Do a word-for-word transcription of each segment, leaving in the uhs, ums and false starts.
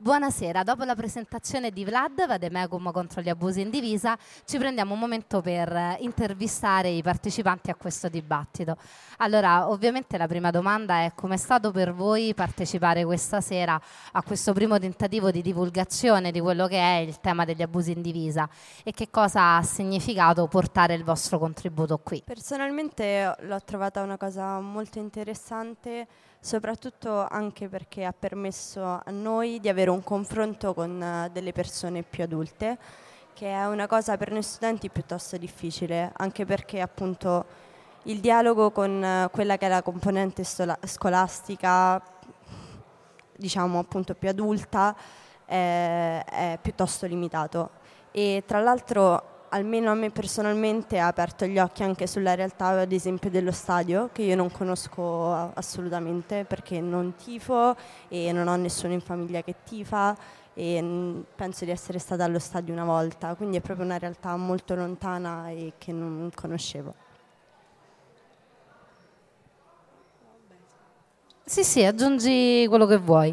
Buonasera, dopo la presentazione di Vlad, Vademecum contro gli abusi in divisa, ci prendiamo un momento per intervistare i partecipanti a questo dibattito. Allora, ovviamente la prima domanda è: com'è stato per voi partecipare questa sera a questo primo tentativo di divulgazione di quello che è il tema degli abusi in divisa e che cosa ha significato portare il vostro contributo qui? Personalmente l'ho trovata una cosa molto interessante, soprattutto anche perché ha permesso a noi di avere un confronto con uh, delle persone più adulte, che è una cosa per noi studenti piuttosto difficile, anche perché appunto il dialogo con uh, quella che è la componente stola- scolastica, diciamo appunto più adulta, è, è piuttosto limitato. E tra l'altro, almeno a me personalmente, ha aperto gli occhi anche sulla realtà, ad esempio, dello stadio, che io non conosco assolutamente perché non tifo e non ho nessuno in famiglia che tifa e penso di essere stata allo stadio una volta, quindi è proprio una realtà molto lontana e che non conoscevo. Sì, sì, aggiungi quello che vuoi.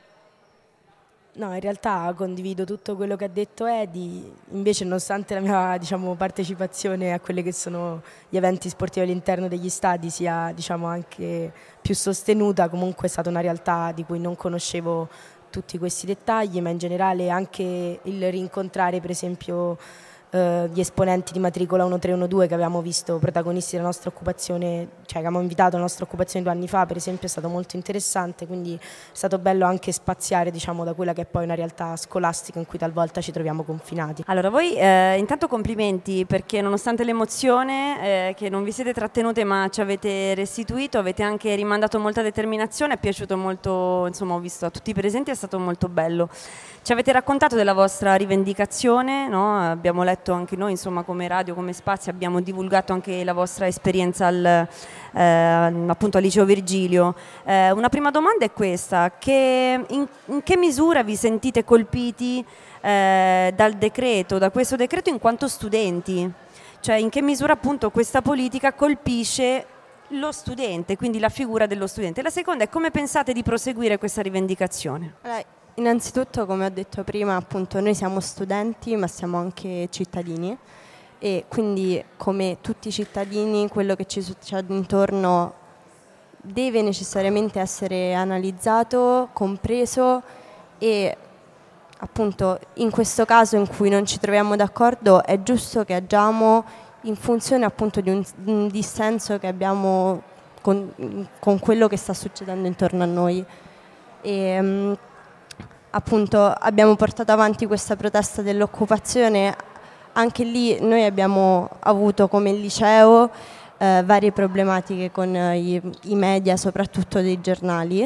No, in realtà condivido tutto quello che ha detto Edi, invece nonostante la mia diciamo, partecipazione a quelli che sono gli eventi sportivi all'interno degli stadi sia diciamo, anche più sostenuta, comunque è stata una realtà di cui non conoscevo tutti questi dettagli, ma in generale anche il rincontrare per esempio eh, gli esponenti di matricola uno tre uno due che avevamo visto protagonisti della nostra occupazione, cioè che abbiamo invitato alla nostra occupazione due anni fa per esempio, è stato molto interessante, quindi è stato bello anche spaziare diciamo, da quella che è poi una realtà scolastica in cui talvolta ci troviamo confinati. Allora voi eh, intanto complimenti perché nonostante l'emozione eh, che non vi siete trattenute ma ci avete restituito, avete anche rimandato molta determinazione, è piaciuto molto, insomma ho visto a tutti i presenti, è stato molto bello. Ci avete raccontato della vostra rivendicazione, no? Abbiamo letto anche noi, insomma, come radio, come Spazio, abbiamo divulgato anche la vostra esperienza al, eh, appunto al Liceo Virgilio. Eh, una prima domanda è questa: che, in, in che misura vi sentite colpiti eh, dal decreto, da questo decreto in quanto studenti? Cioè in che misura appunto questa politica colpisce lo studente, quindi la figura dello studente? La seconda è: come pensate di proseguire questa rivendicazione? Allora, innanzitutto, come ho detto prima, appunto noi siamo studenti ma siamo anche cittadini e quindi come tutti i cittadini quello che ci succede intorno deve necessariamente essere analizzato, compreso e appunto in questo caso in cui non ci troviamo d'accordo è giusto che agiamo in funzione appunto di un, un dissenso che abbiamo con, con quello che sta succedendo intorno a noi. E, um, appunto abbiamo portato avanti questa protesta dell'occupazione, anche lì noi abbiamo avuto come liceo eh, varie problematiche con i, i media, soprattutto dei giornali.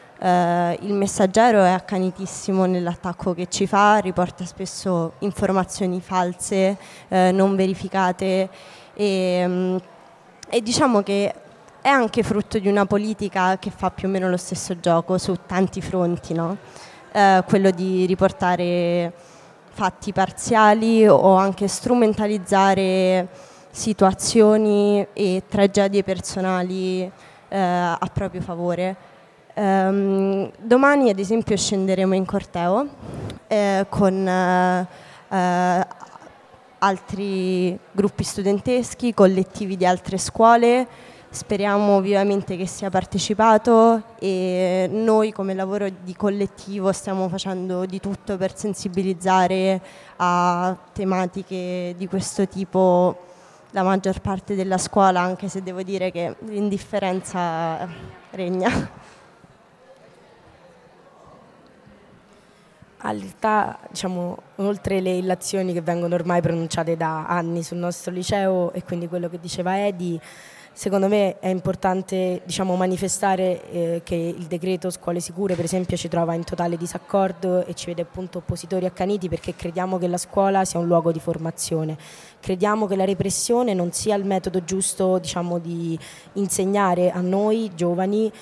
Eh, il Messaggero è accanitissimo nell'attacco che ci fa, riporta spesso informazioni false, eh, non verificate e, um, e diciamo che è anche frutto di una politica che fa più o meno lo stesso gioco su tanti fronti, no? Eh, quello di riportare fatti parziali o anche strumentalizzare situazioni e tragedie personali eh, a proprio favore. Um, domani ad esempio scenderemo in corteo eh, con eh, eh, altri gruppi studenteschi, collettivi di altre scuole. Speriamo vivamente che sia partecipato e noi come lavoro di collettivo stiamo facendo di tutto per sensibilizzare a tematiche di questo tipo la maggior parte della scuola, anche se devo dire che l'indifferenza regna. In realtà, diciamo, oltre le illazioni che vengono ormai pronunciate da anni sul nostro liceo e quindi quello che diceva Edi, secondo me è importante diciamo, manifestare eh, che il decreto scuole sicure per esempio ci trova in totale disaccordo e ci vede appunto oppositori accaniti perché crediamo che la scuola sia un luogo di formazione, crediamo che la repressione non sia il metodo giusto diciamo, di insegnare a noi giovani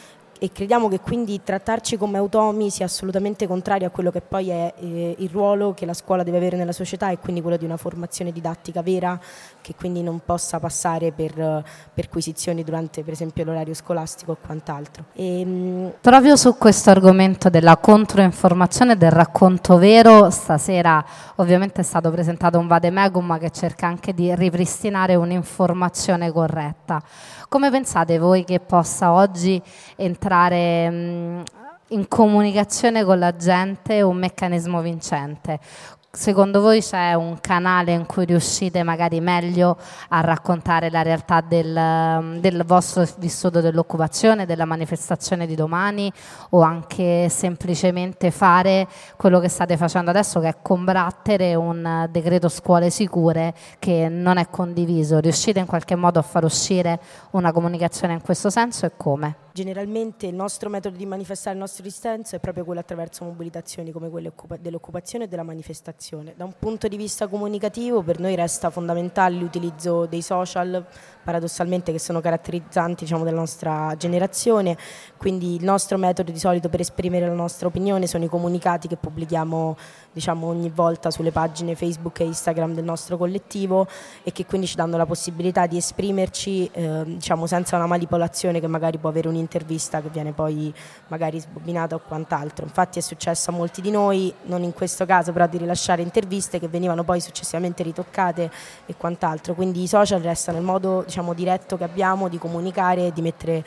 e crediamo che quindi trattarci come automi sia assolutamente contrario a quello che poi è eh, il ruolo che la scuola deve avere nella società, e quindi quello di una formazione didattica vera, che quindi non possa passare per perquisizioni durante per esempio l'orario scolastico o quant'altro. E, mh... Proprio su questo argomento della controinformazione, del racconto vero, stasera ovviamente è stato presentato un vademecum che cerca anche di ripristinare un'informazione corretta. Come pensate voi che possa oggi entrare mh, in comunicazione con la gente un meccanismo vincente? Secondo voi c'è un canale in cui riuscite magari meglio a raccontare la realtà del, del vostro vissuto dell'occupazione, della manifestazione di domani, o anche semplicemente fare quello che state facendo adesso, che è combattere un decreto scuole sicure che non è condiviso? Riuscite in qualche modo a far uscire una comunicazione in questo senso, e come? Generalmente il nostro metodo di manifestare il nostro dissenso è proprio quello attraverso mobilitazioni come quelle dell'occupazione e della manifestazione. Da un punto di vista comunicativo per noi resta fondamentale l'utilizzo dei social, paradossalmente, che sono caratterizzanti, diciamo, della nostra generazione, quindi il nostro metodo di solito per esprimere la nostra opinione sono i comunicati che pubblichiamo, diciamo, ogni volta sulle pagine Facebook e Instagram del nostro collettivo, e che quindi ci danno la possibilità di esprimerci eh, diciamo, senza una manipolazione che magari può avere un'intervista che viene poi magari sbobinata o quant'altro. Infatti è successo a molti di noi, non in questo caso però, di rilasciare interviste che venivano poi successivamente ritoccate e quant'altro, quindi i social restano il modo, diciamo, diretto che abbiamo di comunicare e di mettere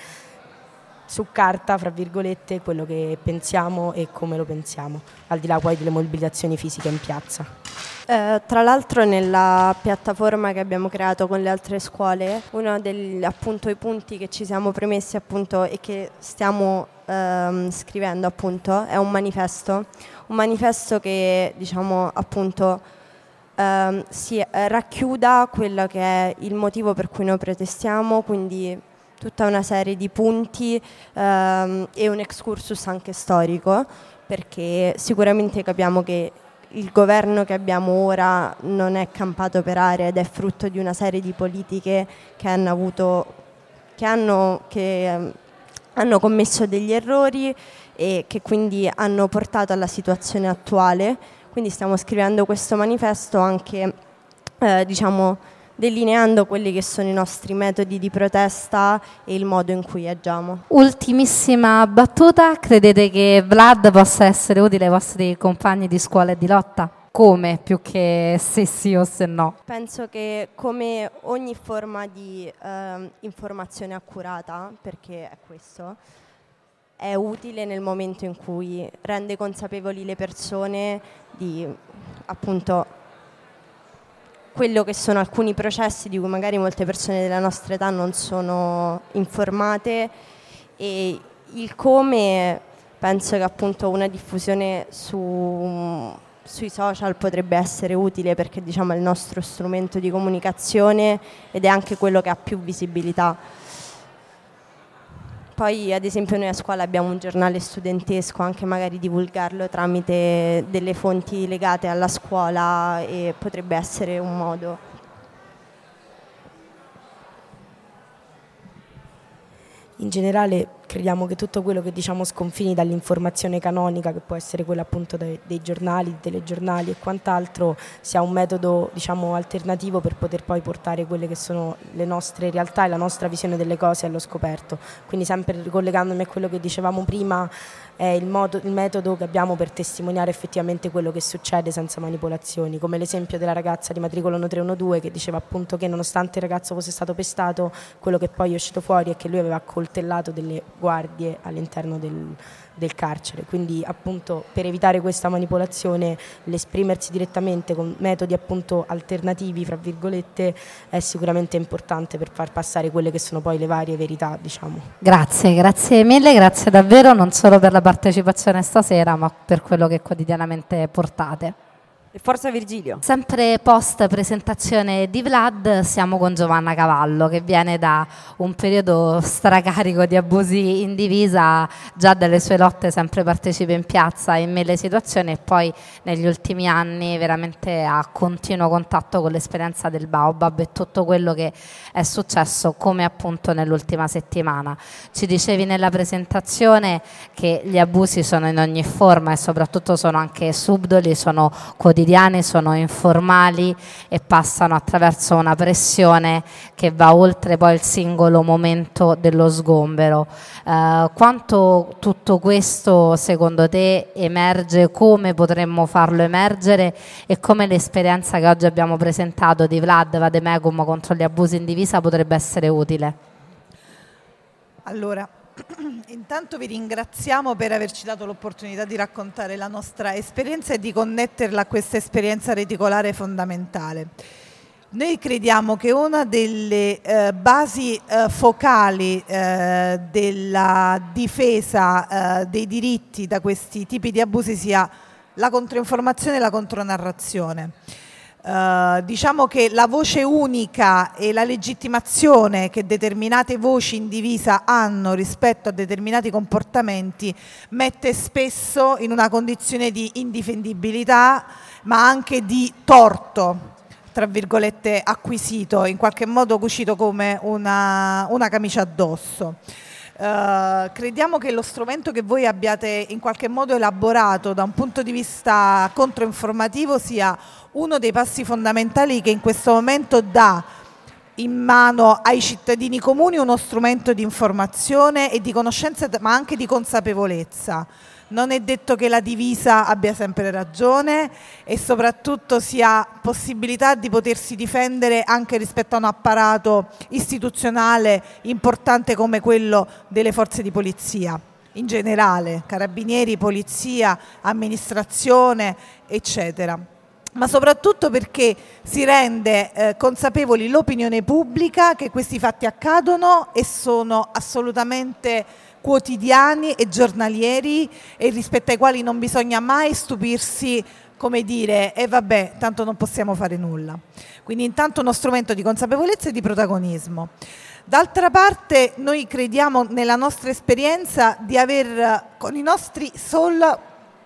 su carta, fra virgolette, quello che pensiamo e come lo pensiamo, al di là poi delle mobilitazioni fisiche in piazza. Eh, tra l'altro nella piattaforma che abbiamo creato con le altre scuole, uno dei appunto, i punti che ci siamo premessi appunto e che stiamo ehm, scrivendo appunto è un manifesto, un manifesto che, diciamo, appunto ehm, si eh, racchiuda quello che è il motivo per cui noi protestiamo, quindi tutta una serie di punti ehm, e un excursus anche storico, perché sicuramente capiamo che il governo che abbiamo ora non è campato per aria ed è frutto di una serie di politiche che hanno avuto, che hanno, che, ehm, hanno commesso degli errori e che quindi hanno portato alla situazione attuale. Quindi stiamo scrivendo questo manifesto anche eh, diciamo delineando quelli che sono i nostri metodi di protesta e il modo in cui agiamo. Ultimissima battuta, credete che Vlad possa essere utile ai vostri compagni di scuola e di lotta? Come, più che se sì o se no? Penso che come ogni forma di eh, informazione accurata, perché è questo, è utile nel momento in cui rende consapevoli le persone di, appunto, quello che sono alcuni processi di cui magari molte persone della nostra età non sono informate, e il come penso che appunto una diffusione su, sui social potrebbe essere utile, perché, diciamo, è il nostro strumento di comunicazione ed è anche quello che ha più visibilità. Poi ad esempio noi a scuola abbiamo un giornale studentesco, anche magari divulgarlo tramite delle fonti legate alla scuola e potrebbe essere un modo. In generale crediamo che tutto quello che, diciamo, sconfini dall'informazione canonica, che può essere quella appunto dei, dei giornali, dei telegiornali e quant'altro, sia un metodo, diciamo, alternativo per poter poi portare quelle che sono le nostre realtà e la nostra visione delle cose allo scoperto. Quindi, sempre ricollegandomi a quello che dicevamo prima, è il, modo, il metodo che abbiamo per testimoniare effettivamente quello che succede senza manipolazioni, come l'esempio della ragazza di matricola uno tre uno due che diceva appunto che nonostante il ragazzo fosse stato pestato, quello che poi è uscito fuori è che lui aveva accoltellato delle guardie all'interno del, del carcere. Quindi appunto per evitare questa manipolazione, l'esprimersi direttamente con metodi appunto alternativi, fra virgolette, è sicuramente importante per far passare quelle che sono poi le varie verità, diciamo. Grazie, grazie mille, grazie davvero non solo per la partecipazione stasera, ma per quello che quotidianamente portate. Forza Virgilio. Sempre post presentazione di Vlad siamo con Giovanna Cavallo, che viene da un periodo stracarico di abusi in divisa, già dalle sue lotte sempre partecipa in piazza in mille situazioni e poi negli ultimi anni veramente a continuo contatto con l'esperienza del Baobab e tutto quello che è successo, come appunto nell'ultima settimana. Ci dicevi nella presentazione che gli abusi sono in ogni forma e soprattutto sono anche subdoli, sono quotidiani, sono informali e passano attraverso una pressione che va oltre poi il singolo momento dello sgombero. Eh, quanto tutto questo secondo te emerge, come potremmo farlo emergere e come l'esperienza che oggi abbiamo presentato di Vlad Vademecum contro gli abusi in divisa potrebbe essere utile? Allora, intanto vi ringraziamo per averci dato l'opportunità di raccontare la nostra esperienza e di connetterla a questa esperienza reticolare fondamentale. Noi crediamo che una delle eh, basi eh, focali eh, della difesa eh, dei diritti da questi tipi di abusi sia la controinformazione e la contronarrazione. Uh, diciamo che la voce unica e la legittimazione che determinate voci in divisa hanno rispetto a determinati comportamenti mette spesso in una condizione di indifendibilità ma anche di torto, tra virgolette, acquisito, in qualche modo cucito come una, una camicia addosso. Uh, crediamo che lo strumento che voi abbiate in qualche modo elaborato da un punto di vista controinformativo sia uno dei passi fondamentali che in questo momento dà in mano ai cittadini comuni uno strumento di informazione e di conoscenza ma anche di consapevolezza. Non è detto che la divisa abbia sempre ragione e soprattutto si ha possibilità di potersi difendere anche rispetto a un apparato istituzionale importante come quello delle forze di polizia. In generale, carabinieri, polizia, amministrazione, eccetera. Ma soprattutto perché si rende eh, consapevoli l'opinione pubblica che questi fatti accadono e sono assolutamente quotidiani e giornalieri e rispetto ai quali non bisogna mai stupirsi, come dire, e eh vabbè, tanto non possiamo fare nulla. Quindi intanto uno strumento di consapevolezza e di protagonismo. D'altra parte noi crediamo nella nostra esperienza di aver con i nostri sol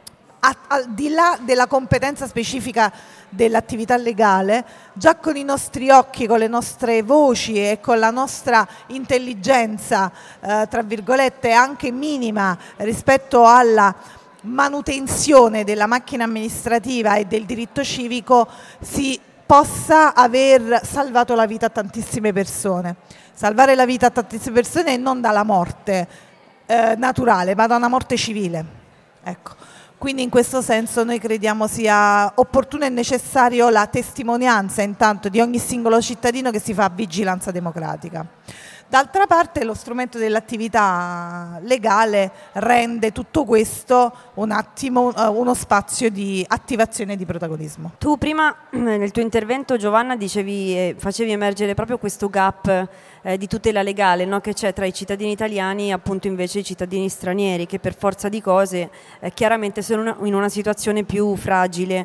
al di là della competenza specifica dell'attività legale, già con i nostri occhi, con le nostre voci e con la nostra intelligenza, eh, tra virgolette, anche minima rispetto alla manutenzione della macchina amministrativa e del diritto civico, si possa aver salvato la vita a tantissime persone. Salvare la vita a tantissime persone non dalla morte eh, naturale, ma da una morte civile. Ecco. Quindi in questo senso noi crediamo sia opportuno e necessario la testimonianza intanto di ogni singolo cittadino che si fa vigilanza democratica. D'altra parte lo strumento dell'attività legale rende tutto questo un attimo uno spazio di attivazione e di protagonismo. Tu prima nel tuo intervento, Giovanna, dicevi eh, facevi emergere proprio questo gap eh, di tutela legale, no, che c'è tra i cittadini italiani e appunto invece i cittadini stranieri che per forza di cose eh, chiaramente sono in una situazione più fragile.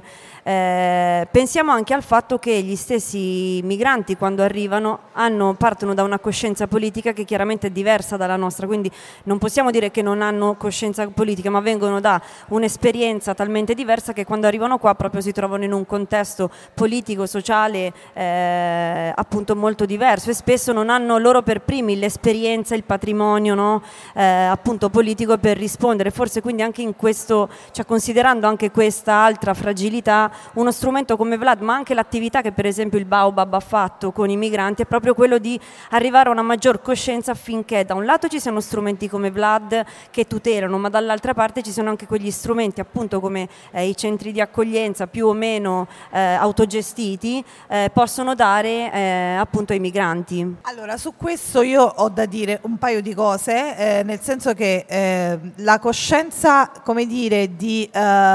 Eh, pensiamo anche al fatto che gli stessi migranti quando arrivano hanno, partono da una coscienza politica che chiaramente è diversa dalla nostra, quindi non possiamo dire che non hanno coscienza politica, ma vengono da un'esperienza talmente diversa che quando arrivano qua proprio si trovano in un contesto politico, sociale eh, appunto molto diverso e spesso non hanno loro per primi l'esperienza, il patrimonio, no? eh, appunto politico per rispondere. Forse quindi anche in questo, cioè considerando anche questa altra fragilità, uno strumento come Vlad, ma anche l'attività che per esempio il Baobab ha fatto con i migranti è proprio quello di arrivare a una maggior coscienza affinché da un lato ci siano strumenti come Vlad che tutelano, ma dall'altra parte ci sono anche quegli strumenti appunto come eh, i centri di accoglienza più o meno eh, autogestiti eh, possono dare eh, appunto ai migranti. Allora su questo io ho da dire un paio di cose, eh, nel senso che eh, la coscienza, come dire, di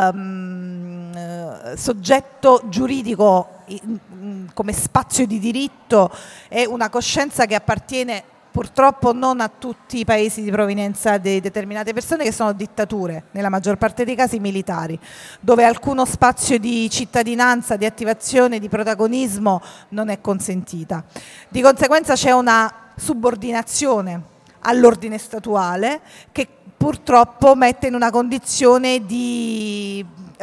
ehm, eh, soggetto giuridico in, in, come spazio di diritto è una coscienza che appartiene purtroppo non a tutti i paesi di provenienza di determinate persone, che sono dittature, nella maggior parte dei casi militari, dove alcuno spazio di cittadinanza, di attivazione, di protagonismo non è consentita. Di conseguenza c'è una subordinazione all'ordine statuale che purtroppo mette in una condizione di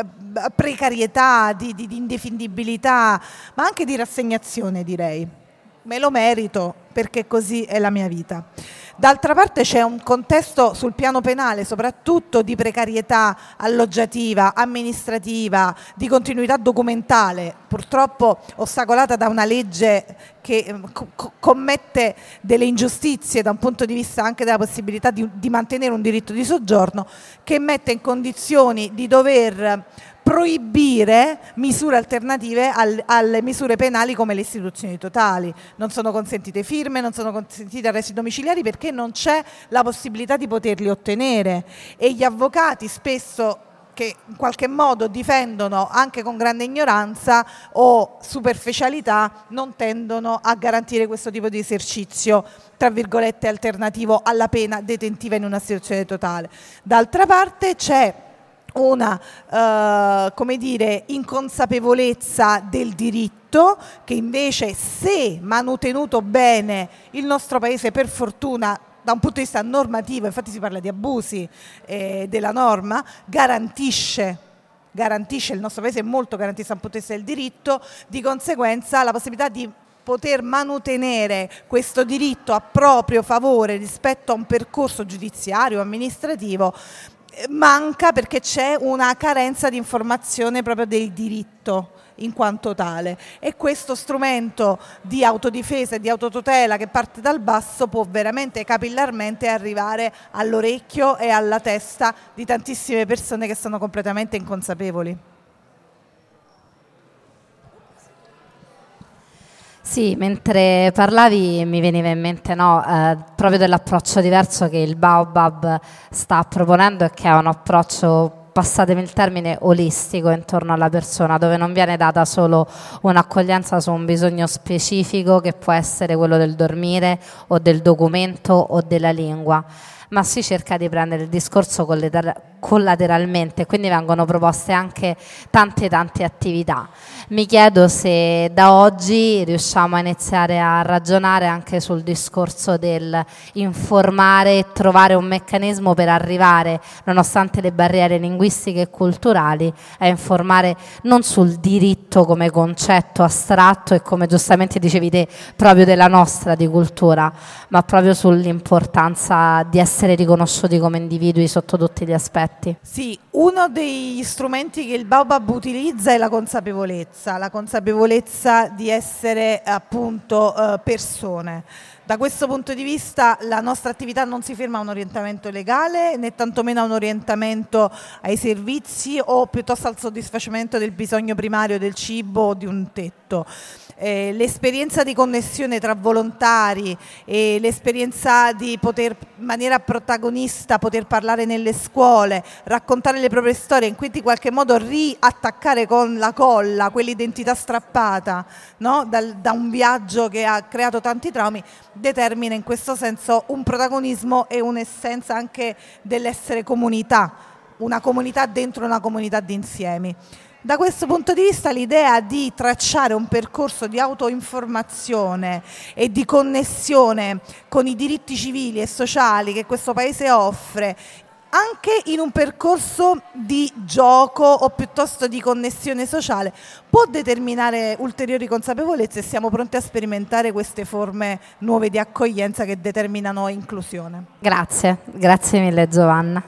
precarietà, di, di, di indefinibilità, ma anche di rassegnazione, direi. Me lo merito perché così è la mia vita. D'altra parte c'è un contesto sul piano penale soprattutto di precarietà alloggiativa, amministrativa, di continuità documentale, purtroppo ostacolata da una legge che co- commette delle ingiustizie da un punto di vista anche della possibilità di, di mantenere un diritto di soggiorno, che mette in condizioni di dover proibire misure alternative al, alle misure penali come le istituzioni totali. Non sono consentite firme, non sono consentiti arresti domiciliari perché non c'è la possibilità di poterli ottenere, e gli avvocati spesso, che in qualche modo difendono anche con grande ignoranza o superficialità, non tendono a garantire questo tipo di esercizio tra virgolette alternativo alla pena detentiva in una situazione totale. D'altra parte c'è una uh, come dire, inconsapevolezza del diritto che invece, se manutenuto bene, il nostro paese per fortuna da un punto di vista normativo, infatti si parla di abusi eh, della norma, garantisce garantisce, il nostro paese è molto garantista dal punto di vista del diritto, di conseguenza la possibilità di poter manutenere questo diritto a proprio favore rispetto a un percorso giudiziario o amministrativo manca, perché c'è una carenza di informazione proprio del diritto in quanto tale, e questo strumento di autodifesa e di autotutela che parte dal basso può veramente capillarmente arrivare all'orecchio e alla testa di tantissime persone che sono completamente inconsapevoli. Sì, mentre parlavi mi veniva in mente no, eh, proprio dell'approccio diverso che il Baobab sta proponendo, e che è un approccio, passatemi il termine, olistico intorno alla persona, dove non viene data solo un'accoglienza su un bisogno specifico che può essere quello del dormire o del documento o della lingua, ma si cerca di prendere il discorso collateralmente, quindi vengono proposte anche tante tante attività. Mi chiedo se da oggi riusciamo a iniziare a ragionare anche sul discorso del informare e trovare un meccanismo per arrivare, nonostante le barriere linguistiche e culturali, a informare non sul diritto come concetto astratto e, come giustamente dicevi te, proprio della nostra di cultura, ma proprio sull'importanza di essere riconosciuti come individui sotto tutti gli aspetti. Sì, uno degli strumenti che il Baobab utilizza è la consapevolezza, la consapevolezza di essere appunto eh, persone. Da questo punto di vista la nostra attività non si ferma a un orientamento legale, né tantomeno a un orientamento ai servizi o piuttosto al soddisfacimento del bisogno primario del cibo o di un tetto. Eh, l'esperienza di connessione tra volontari e l'esperienza di poter in maniera protagonista poter parlare nelle scuole, raccontare le proprie storie, in cui in qualche modo riattaccare con la colla quell'identità strappata, no? Dal, da un viaggio che ha creato tanti traumi, determina in questo senso un protagonismo e un'essenza anche dell'essere comunità, una comunità dentro una comunità di insiemi. Da questo punto di vista l'idea di tracciare un percorso di autoinformazione e di connessione con i diritti civili e sociali che questo Paese offre, anche in un percorso di gioco o piuttosto di connessione sociale, può determinare ulteriori consapevolezze, e siamo pronti a sperimentare queste forme nuove di accoglienza che determinano inclusione. Grazie, grazie mille Giovanna.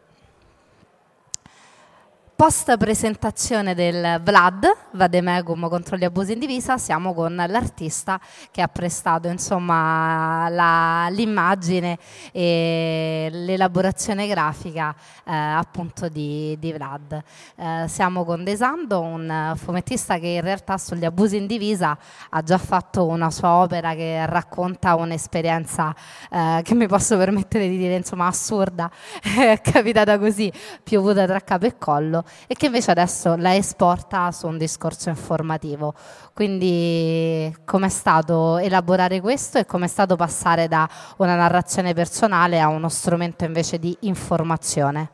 Post presentazione del Vlad, Vademecum contro gli abusi in divisa, siamo con l'artista che ha prestato insomma la, l'immagine e l'elaborazione grafica eh, appunto di, di Vlad. Eh, siamo con Desando, un fumettista che in realtà sugli abusi in divisa ha già fatto una sua opera che racconta un'esperienza eh, che mi posso permettere di dire insomma assurda, è capitata così, piovuta tra capo e collo. e che invece adesso la esporta su un discorso informativo. Quindi com'è stato elaborare questo e com'è stato passare da una narrazione personale a uno strumento invece di informazione?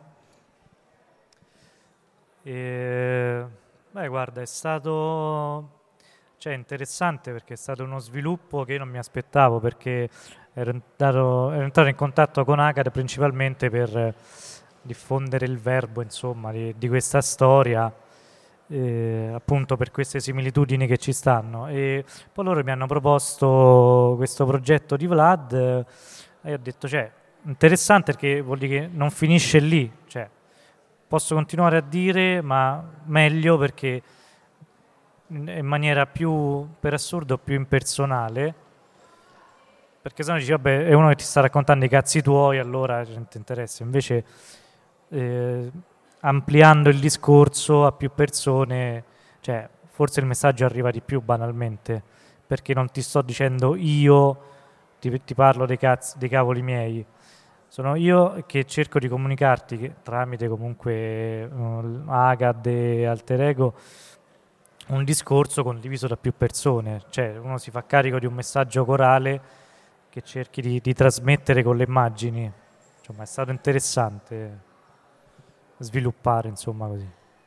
E, beh, guarda, è stato cioè, interessante perché è stato uno sviluppo che io non mi aspettavo, perché ero entrato, ero entrato in contatto con Acad principalmente per diffondere il verbo, insomma, di, di questa storia, eh, appunto per queste similitudini che ci stanno. E poi loro mi hanno proposto questo progetto di Vlad eh, e ho detto, cioè, interessante perché vuol dire che non finisce lì, cioè, posso continuare a dire, ma meglio perché in maniera più, per assurdo, più impersonale, perché sennò dici, vabbè, è uno che ti sta raccontando i cazzi tuoi, allora non ti interessa. Invece, eh, ampliando il discorso a più persone, cioè, forse il messaggio arriva di più banalmente, perché non ti sto dicendo io, ti, ti parlo dei, cazzi, dei cavoli miei. Sono io che cerco di comunicarti che, tramite comunque uh, Acad e Alter Ego, un discorso condiviso da più persone, cioè uno si fa carico di un messaggio corale che cerchi di, di trasmettere con le immagini. Insomma, è stato interessante sviluppare, insomma, così.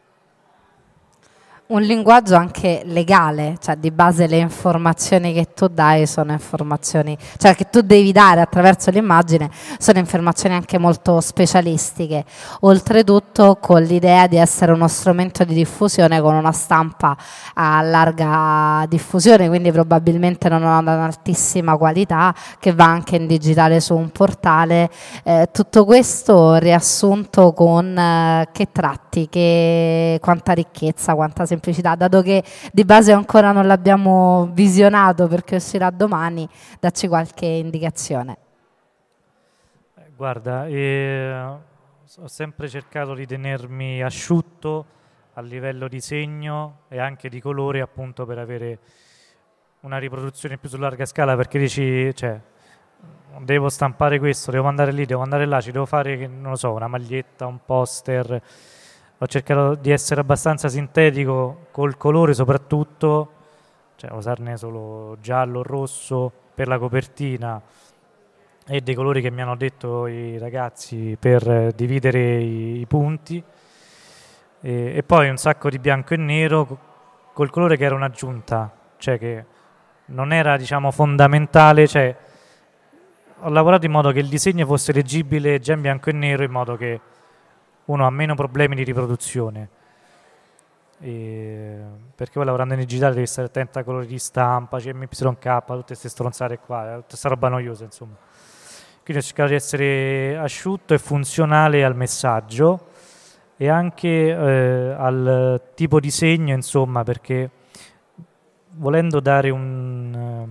Un linguaggio anche legale, cioè di base le informazioni che tu dai sono informazioni, cioè che tu devi dare attraverso l'immagine, sono informazioni anche molto specialistiche, oltretutto con l'idea di essere uno strumento di diffusione con una stampa a larga diffusione, quindi probabilmente non ha un'altissima qualità, che va anche in digitale su un portale. Eh, tutto questo riassunto con eh, che tratti, che, quanta ricchezza, quanta semplicità, dato che di base ancora non l'abbiamo visionato perché uscirà domani, dacci qualche indicazione. Guarda, eh, ho sempre cercato di tenermi asciutto a livello di segno e anche di colore, appunto per avere una riproduzione più su larga scala, perché dici, cioè, devo stampare questo, devo andare lì, devo andare là, ci devo fare, non lo so, una maglietta, un poster. Ho cercato di essere abbastanza sintetico col colore soprattutto, cioè usarne solo giallo o rosso per la copertina e dei colori che mi hanno detto i ragazzi per dividere i, i punti e, e poi un sacco di bianco e nero col colore che era un'aggiunta, cioè che non era, diciamo, fondamentale, cioè ho lavorato in modo che il disegno fosse leggibile già in bianco e nero, in modo che uno ha meno problemi di riproduzione, e perché poi lavorando in digitale devi stare attento ai colori di stampa, C M Y K, tutte queste stronzate qua, tutta questa roba noiosa, insomma. Quindi ho cercato di essere asciutto e funzionale al messaggio e anche eh, al tipo di segno, insomma, perché volendo dare un,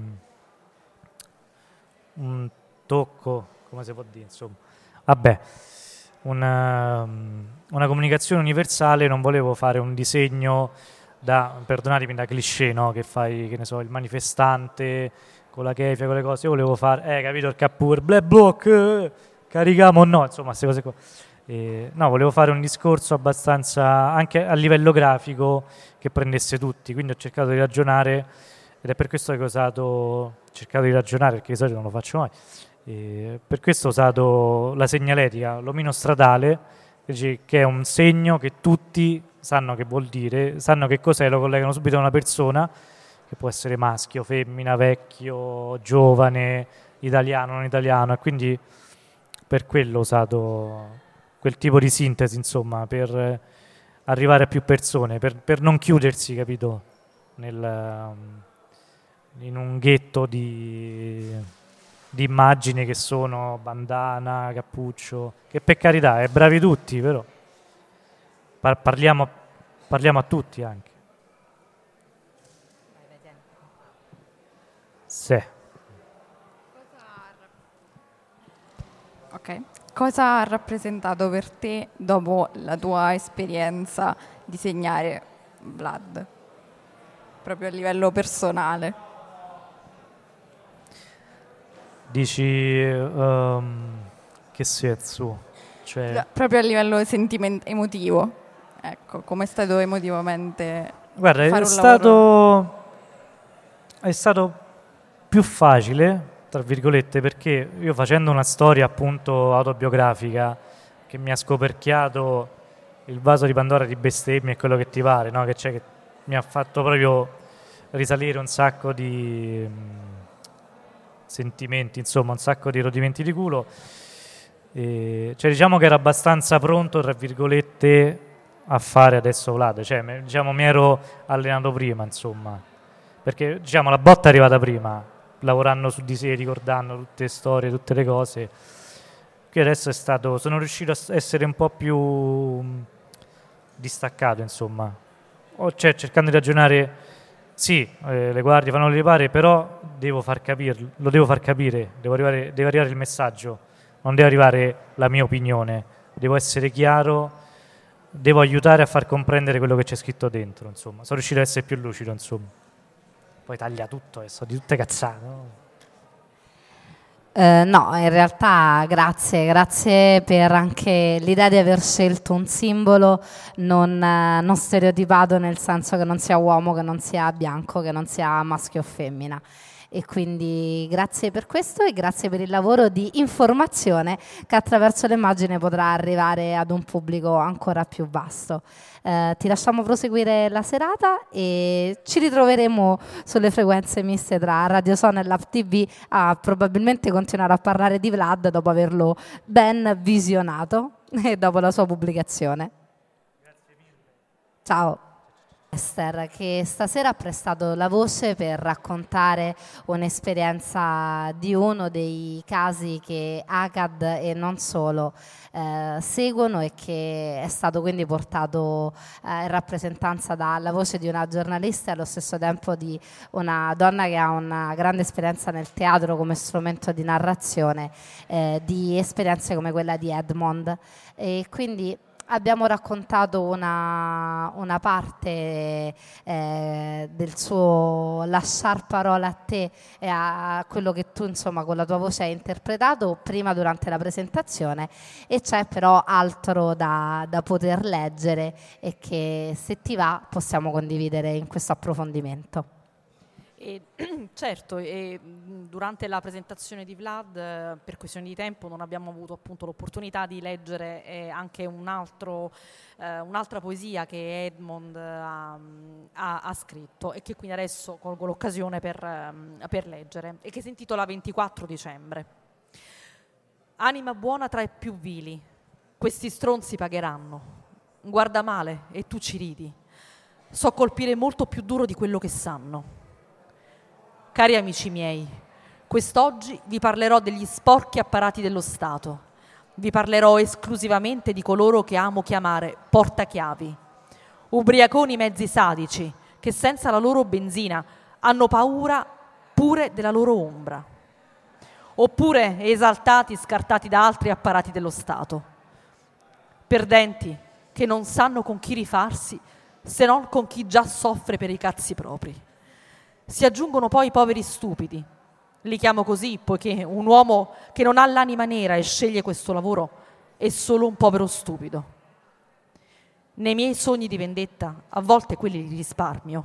um, un tocco, come si può dire, insomma, vabbè, Una, una comunicazione universale, non volevo fare un disegno da, perdonatemi, da cliché, no? Che fai, che ne so, il manifestante con la kefia, con le cose. Io volevo fare, eh, capito, il Capur, black block, eh, carichiamo, no, insomma, queste cose qua. E, no, volevo fare un discorso abbastanza, anche a livello grafico, che prendesse tutti, quindi ho cercato di ragionare, ed è per questo che ho usato, ho cercato di ragionare, perché di solito non lo faccio mai. E per questo ho usato la segnaletica, l'omino stradale, che è un segno che tutti sanno che vuol dire, sanno che cos'è, lo collegano subito a una persona, che può essere maschio, femmina, vecchio, giovane, italiano, non italiano, e quindi per quello ho usato quel tipo di sintesi, insomma, per arrivare a più persone, per, per non chiudersi, capito, nel, in un ghetto di... di immagini che sono bandana, cappuccio, che per carità, è bravi tutti, però Par- parliamo, parliamo a tutti anche. Sì. Ok. Cosa ha rappresentato per te dopo la tua esperienza di segnare Vlad? Proprio a livello personale. Dici um, che senso? Cioè... Proprio a livello sentiment- emotivo. Ecco, com'è stato emotivamente Guarda, fare è un stato, lavoro? è stato più facile, tra virgolette, perché io facendo una storia appunto autobiografica che mi ha scoperchiato il vaso di Pandora di bestemmie e quello che ti pare, no? Che, c'è, che mi ha fatto proprio risalire un sacco di mh, sentimenti, insomma, un sacco di rodimenti di culo. E, cioè, diciamo che ero abbastanza pronto, tra virgolette, a fare adesso Vlad, cioè me- diciamo mi ero allenato prima, insomma, perché diciamo la botta è arrivata prima, lavorando su di sé, ricordando tutte le storie, tutte le cose. Qui adesso è stato, sono riuscito a s- essere un po' più mh, distaccato, insomma, o cioè cercando di ragionare, sì, eh, le guardie fanno le pare, però devo far capirlo, lo devo far capire, devo arrivare, deve arrivare il messaggio, non deve arrivare la mia opinione, devo essere chiaro, devo aiutare a far comprendere quello che c'è scritto dentro, insomma. Sono riuscito ad essere più lucido, insomma. Poi taglia tutto adesso, di tutte cazzate, no? Eh, no, in realtà grazie, grazie per anche l'idea di aver scelto un simbolo non, eh, non stereotipato, nel senso che non sia uomo, che non sia bianco, che non sia maschio o femmina. E quindi grazie per questo e grazie per il lavoro di informazione che attraverso l'immagine potrà arrivare ad un pubblico ancora più vasto. Eh, ti lasciamo proseguire la serata e ci ritroveremo sulle frequenze miste tra Radio Sono e Lab T V a probabilmente continuare a parlare di Vlad dopo averlo ben visionato e dopo la sua pubblicazione. Grazie mille. Ciao. Esther, che stasera ha prestato la voce per raccontare un'esperienza di uno dei casi che A C A D e non solo eh, seguono e che è stato quindi portato eh, in rappresentanza dalla voce di una giornalista e allo stesso tempo di una donna che ha una grande esperienza nel teatro come strumento di narrazione, eh, di esperienze come quella di Edmond. E quindi abbiamo raccontato una, una parte eh, del suo lasciar parola a te e a quello che tu insomma con la tua voce hai interpretato prima durante la presentazione, e c'è però altro da, da poter leggere e che se ti va possiamo condividere in questo approfondimento. E, certo, e, mh, durante la presentazione di Vlad, eh, per questioni di tempo, non abbiamo avuto appunto l'opportunità di leggere eh, anche un altro, eh, un'altra poesia che Edmond ha, ha, ha scritto e che quindi adesso colgo l'occasione per, um, per leggere, e che si intitola ventiquattro dicembre. Anima buona tra i più vili, questi stronzi pagheranno. Guarda male e tu ci ridi. So colpire molto più duro di quello che sanno. Cari amici miei, quest'oggi vi parlerò degli sporchi apparati dello Stato. Vi parlerò esclusivamente di coloro che amo chiamare portachiavi. Ubriaconi mezzi sadici che senza la loro benzina hanno paura pure della loro ombra. Oppure esaltati scartati da altri apparati dello Stato. Perdenti che non sanno con chi rifarsi se non con chi già soffre per i cazzi propri. Si aggiungono poi i poveri stupidi. Li chiamo così poiché un uomo che non ha l'anima nera e sceglie questo lavoro è solo un povero stupido. Nei miei sogni di vendetta a volte quelli li risparmio.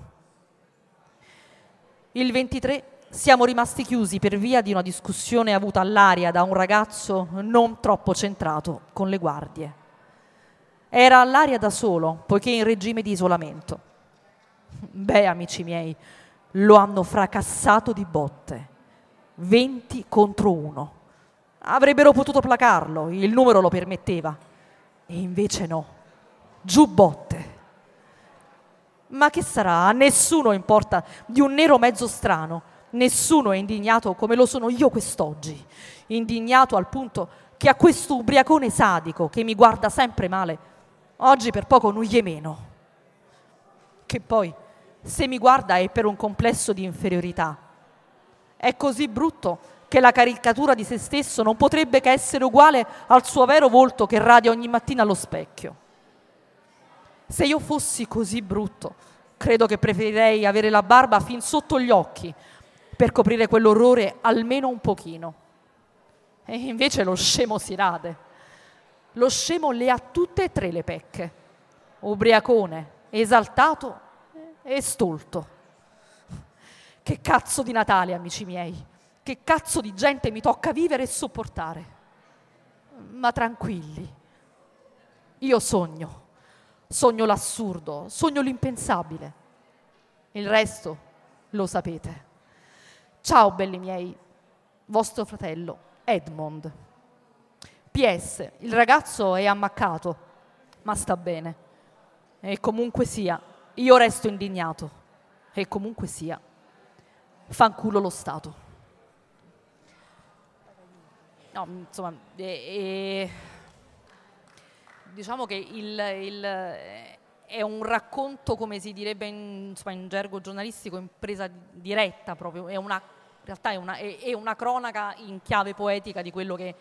Il ventitré siamo rimasti chiusi per via di una discussione avuta all'aria da un ragazzo non troppo centrato con le guardie. Era all'aria da solo poiché in regime di isolamento. Beh, amici miei, lo hanno fracassato di botte, venti contro uno. Avrebbero potuto placarlo, il numero lo permetteva, e invece no, giù botte. Ma che sarà? A nessuno importa di un nero mezzo strano, nessuno è indignato come lo sono io quest'oggi, indignato al punto che a questo ubriacone sadico che mi guarda sempre male, oggi per poco non gli è meno. Che poi, se mi guarda è per un complesso di inferiorità. È così brutto che la caricatura di se stesso non potrebbe che essere uguale al suo vero volto che radia ogni mattina allo specchio. Se io fossi così brutto, credo che preferirei avere la barba fin sotto gli occhi per coprire quell'orrore almeno un pochino. E invece lo scemo si rade. Lo scemo le ha tutte e tre le pecche. ubriacone, esaltato e stolto. Che cazzo di Natale, amici miei, che cazzo di gente mi tocca vivere e sopportare. Ma tranquilli, io sogno, sogno l'assurdo, sogno l'impensabile. Il resto lo sapete. Ciao belli miei, vostro fratello Edmond. P S, il ragazzo è ammaccato, ma sta bene. E comunque sia, io resto indignato. E comunque sia, fanculo lo Stato. No, insomma, e, e, diciamo che il, il, è un racconto, come si direbbe in, insomma, in gergo giornalistico, in presa diretta proprio. È una, in realtà è una, è, è una cronaca in chiave poetica di quello che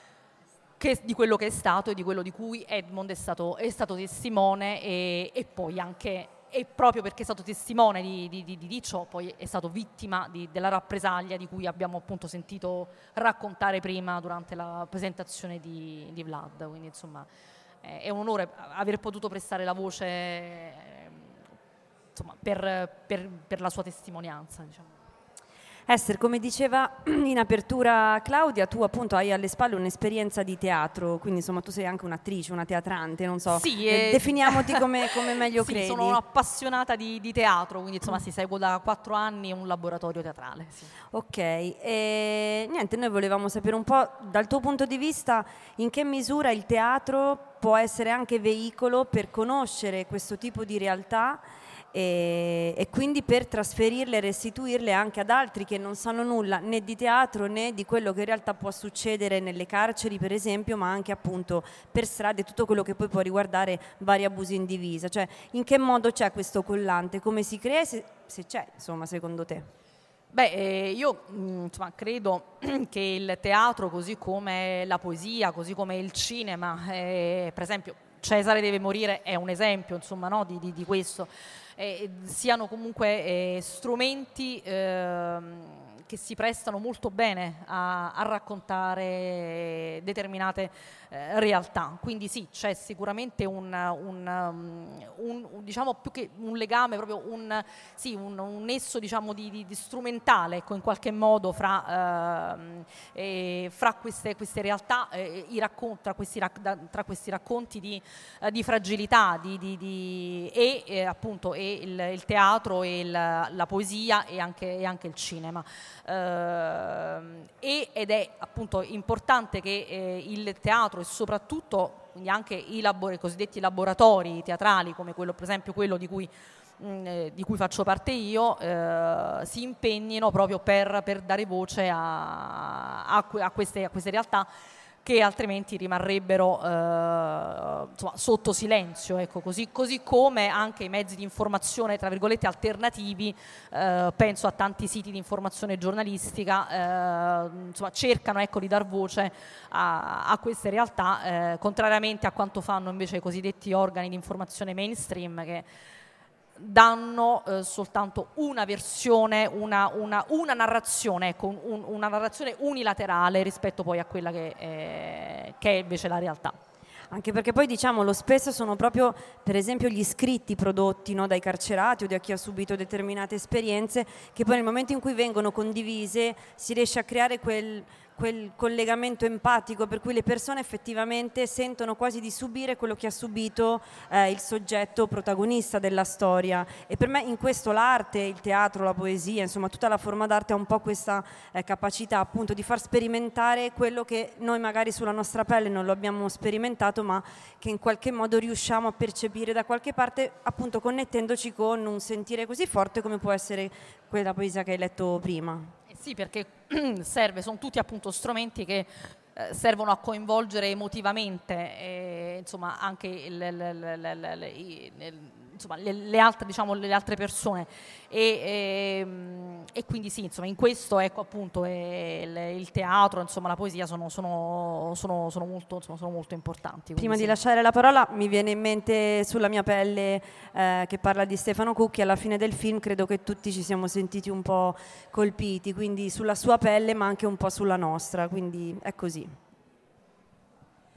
Che, di quello che è stato e di quello di cui Edmond è stato, è stato testimone e, e poi anche, e proprio perché è stato testimone di, di, di, di ciò, poi è stato vittima di, della rappresaglia di cui abbiamo appunto sentito raccontare prima durante la presentazione di, di Vlad. Quindi insomma eh, è un onore aver potuto prestare la voce eh, insomma, per, per, per la sua testimonianza, diciamo. Esther, come diceva in apertura Claudia, tu appunto hai alle spalle un'esperienza di teatro, quindi insomma tu sei anche un'attrice, una teatrante, non so, sì, eh, eh, definiamoti come, come meglio sì, credi. Sono un'appassionata di, di teatro, quindi insomma si seguo da quattro anni un laboratorio teatrale. Sì. Ok, e niente, noi volevamo sapere un po' dal tuo punto di vista in che misura il teatro può essere anche veicolo per conoscere questo tipo di realtà E, e quindi per trasferirle e restituirle anche ad altri che non sanno nulla né di teatro né di quello che in realtà può succedere nelle carceri per esempio, ma anche appunto per strade, tutto quello che poi può riguardare vari abusi in divisa. Cioè in che modo c'è questo collante, come si crea, se, se c'è insomma secondo te? Beh, eh, io mh, insomma, credo che il teatro, così come la poesia, così come il cinema, eh, per esempio Cesare deve morire è un esempio insomma, no, di, di, di questo, eh, siano comunque eh, strumenti eh, che si prestano molto bene a, a raccontare determinate eh, realtà. Quindi sì, c'è sicuramente un, un, um, un, un diciamo più che un legame, proprio un, sì, un, un nesso diciamo di, di, di strumentale, ecco, in qualche modo fra, eh, eh, fra queste, queste realtà, eh, i raccon- tra, questi rac- da, tra questi racconti di, eh, di fragilità di, di, di, e eh, appunto e il, il teatro e il, la poesia e anche, e anche il cinema. Uh, e, ed è appunto importante che eh, il teatro e soprattutto quindi anche i, labor- i cosiddetti laboratori teatrali come quello per esempio quello di cui, mh, eh, di cui faccio parte io eh, si impegnino proprio per, per dare voce a, a, a, queste, a queste realtà che altrimenti rimarrebbero eh, insomma, sotto silenzio, ecco, così, così come anche i mezzi di informazione tra virgolette alternativi, eh, penso a tanti siti di informazione giornalistica, eh, insomma, cercano ecco, di dar voce a, a queste realtà, eh, contrariamente a quanto fanno invece i cosiddetti organi di informazione mainstream che danno eh, soltanto una versione, una, una, una narrazione, ecco, un, una narrazione unilaterale rispetto poi a quella che, eh, che è invece la realtà. Anche perché poi diciamolo, spesso sono proprio per esempio gli scritti prodotti no, dai carcerati o da chi ha subito determinate esperienze che poi nel momento in cui vengono condivise si riesce a creare quel, quel collegamento empatico per cui le persone effettivamente sentono quasi di subire quello che ha subito eh, il soggetto protagonista della storia. E per me in questo l'arte, il teatro, la poesia, insomma tutta la forma d'arte ha un po' questa eh, capacità appunto di far sperimentare quello che noi magari sulla nostra pelle non lo abbiamo sperimentato ma che in qualche modo riusciamo a percepire da qualche parte appunto connettendoci con un sentire così forte come può essere quella poesia che hai letto prima. Eh sì, perché serve, sono tutti appunto strumenti che eh, servono a coinvolgere emotivamente eh, insomma anche il, il, il, il, il, insomma, le, le, altre, diciamo, le altre persone e, e, e quindi sì, insomma, in questo ecco appunto eh, il, il teatro, insomma, la poesia sono, sono, sono, sono, molto, insomma, sono molto importanti. Prima sì. di lasciare la parola mi viene in mente Sulla mia pelle eh, che parla di Stefano Cucchi, alla fine del film credo che tutti ci siamo sentiti un po' colpiti, quindi sulla sua pelle ma anche un po' sulla nostra, quindi è così.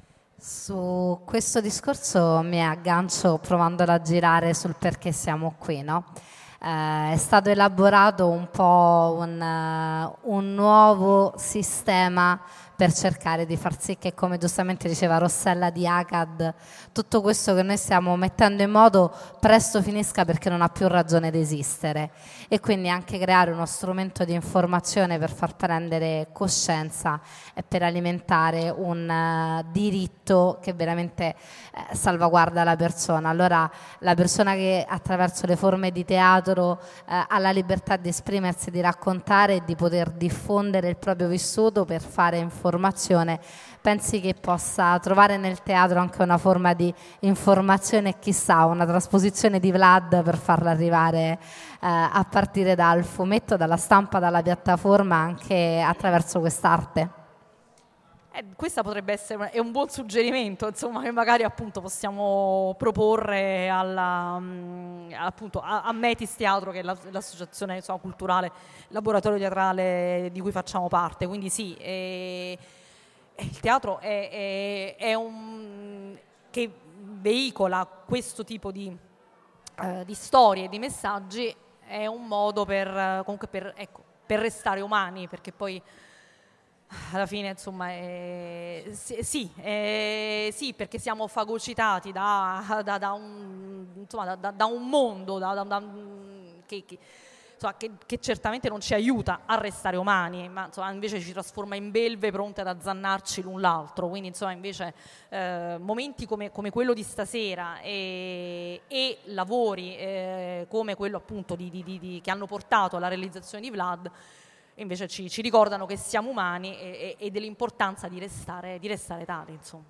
Su questo discorso mi aggancio provandolo a girare sul perché siamo qui, no? Eh, è stato elaborato un po' un, uh, un nuovo sistema per cercare di far sì che, come giustamente diceva Rossella di A C A D, tutto questo che noi stiamo mettendo in moto presto finisca, perché non ha più ragione di esistere, e quindi anche creare uno strumento di informazione per far prendere coscienza e per alimentare un uh, diritto che veramente eh, salvaguarda la persona. Allora la persona che attraverso le forme di teatro eh, ha la libertà di esprimersi, di raccontare e di poter diffondere il proprio vissuto per fare informazione, pensi che possa trovare nel teatro anche una forma di informazione e chissà una trasposizione di Vlad per farla arrivare eh, a partire dal fumetto, dalla stampa, dalla piattaforma, anche attraverso quest'arte? Eh, questa potrebbe essere una, è un buon suggerimento, insomma, che magari appunto possiamo proporre alla, mh, appunto, a, a Metis Teatro, che è la, l'associazione, insomma, culturale, laboratorio teatrale di cui facciamo parte. Quindi sì, eh, il teatro è, è, è un che veicola questo tipo di, eh, di storie, di messaggi, è un modo per, comunque per, ecco, per restare umani, perché poi alla fine, insomma, è, sì, è, sì, perché siamo fagocitati da, da, da, un, insomma, da, da un mondo da, da, da, che, che, insomma, che, che certamente non ci aiuta a restare umani, ma insomma, invece ci trasforma in belve pronte ad azzannarci l'un l'altro. Quindi, insomma, invece eh, momenti come, come quello di stasera e, e lavori eh, come quello appunto di, di, di, di, che hanno portato alla realizzazione di Vlad, invece ci, ci ricordano che siamo umani e, e, e dell'importanza di restare, di restare tali, insomma.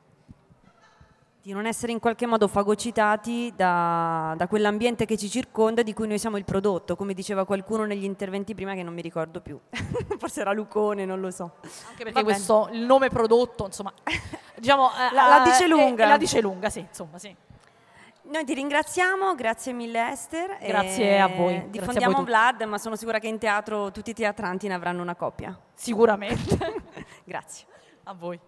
Di non essere in qualche modo fagocitati da, da quell'ambiente che ci circonda, di cui noi siamo il prodotto, come diceva qualcuno negli interventi prima che non mi ricordo più. Forse era Lucone, non lo so. Anche perché questo, il nome prodotto, insomma, diciamo, la, la dice lunga. È, è la dice lunga, sì, insomma, sì. Noi ti ringraziamo, grazie mille Ester. Grazie a voi. Diffondiamo a voi Vlad, ma sono sicura che in teatro tutti i teatranti ne avranno una copia. Sicuramente. Grazie. A voi.